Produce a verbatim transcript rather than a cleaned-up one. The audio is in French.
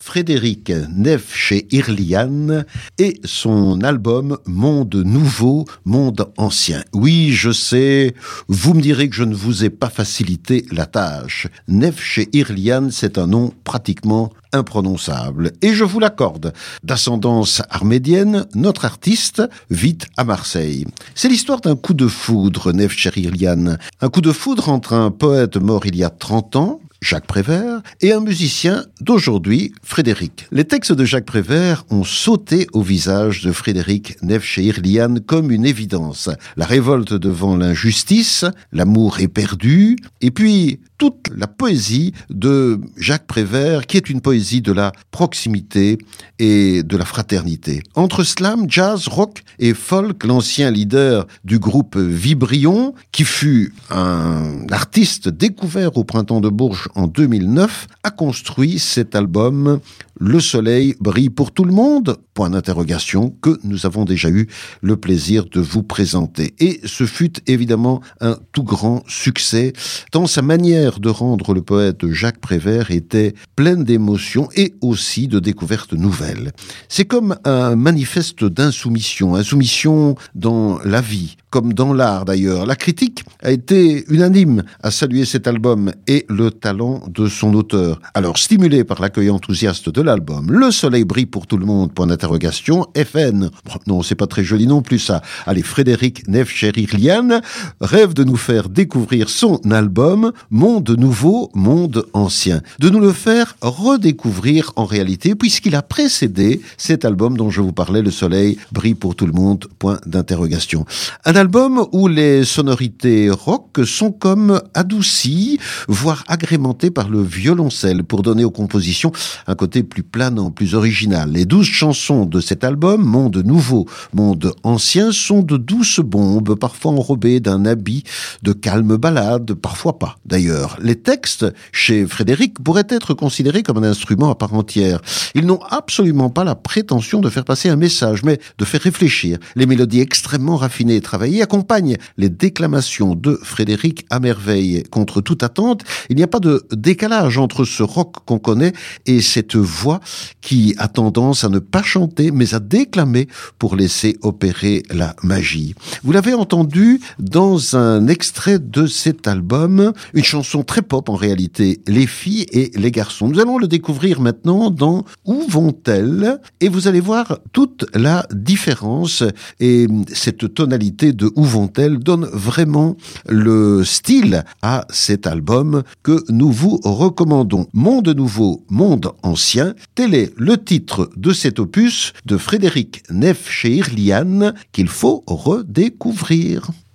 Frédéric Neff chez Irlian et son album Monde Nouveau, Monde Ancien. Oui, je sais, vous me direz que je ne vous ai pas facilité la tâche. Neff chez Irlian, c'est un nom pratiquement imprononçable. Et je vous l'accorde. D'ascendance arménienne, notre artiste vit à Marseille. C'est l'histoire d'un coup de foudre, Neff chez Irlian. Un coup de foudre entre un poète mort il y a trente ans, Jacques Prévert, et un musicien d'aujourd'hui, Frédéric. Les textes de Jacques Prévert ont sauté au visage de Frédéric Neff chez Irlian comme une évidence. La révolte devant l'injustice, l'amour éperdu, et puis toute la poésie de Jacques Prévert, qui est une poésie de la proximité et de la fraternité. Entre slam, jazz, rock et folk, l'ancien leader du groupe Vibrion, qui fut un artiste découvert au Printemps de Bourges en deux mille neuf, a construit cet album Le soleil brille pour tout le monde, point d'interrogation, que nous avons déjà eu le plaisir de vous présenter. Et ce fut évidemment un tout grand succès, tant sa manière de rendre le poète Jacques Prévert était pleine d'émotions et aussi de découvertes nouvelles. C'est comme un manifeste d'insoumission, insoumission dans la vie, comme dans l'art d'ailleurs. La critique a été unanime à saluer cet album et le talent de son auteur. Alors, stimulé par l'accueil enthousiaste de l'album, Le soleil brille pour tout le monde, point d'interrogation, F N. Bon, non, c'est pas très joli non plus ça. Allez, Frédéric Neff chez Irlian rêve de nous faire découvrir son album Monde Nouveau, Monde Ancien. De nous le faire redécouvrir en réalité, puisqu'il a précédé cet album dont je vous parlais, Le soleil brille pour tout le monde, point d'interrogation. Un album où les sonorités rock sont comme adoucies, voire agrémentées par le violoncelle pour donner aux compositions un côté plus planant, plus original. Les douze chansons de cet album, Monde Nouveau, Monde Ancien, sont de douces bombes, parfois enrobées d'un habit de calme ballade, parfois pas d'ailleurs. Les textes, chez Frédéric, pourraient être considérés comme un instrument à part entière. Ils n'ont absolument pas la prétention de faire passer un message, mais de faire réfléchir. Les mélodies extrêmement raffinées et travaillées accompagnent les déclamations de Frédéric à merveille. Contre toute attente, il n'y a pas de décalage entre ce rock qu'on connaît et cette voix qui a tendance à ne pas chanter, mais à déclamer pour laisser opérer la magie. Vous l'avez entendu dans un extrait de cet album, une chanson très pop en réalité, Les filles et les garçons. Nous allons le découvrir maintenant dans Où vont-elles ? Et vous allez voir toute la différence, et cette tonalité de Où vont-elles donne vraiment le style à cet album que nous vous recommandons. Monde Nouveau, Monde Ancien, tel est le titre de cet opus de Frédéric Neff chez Irlian qu'il faut redécouvrir.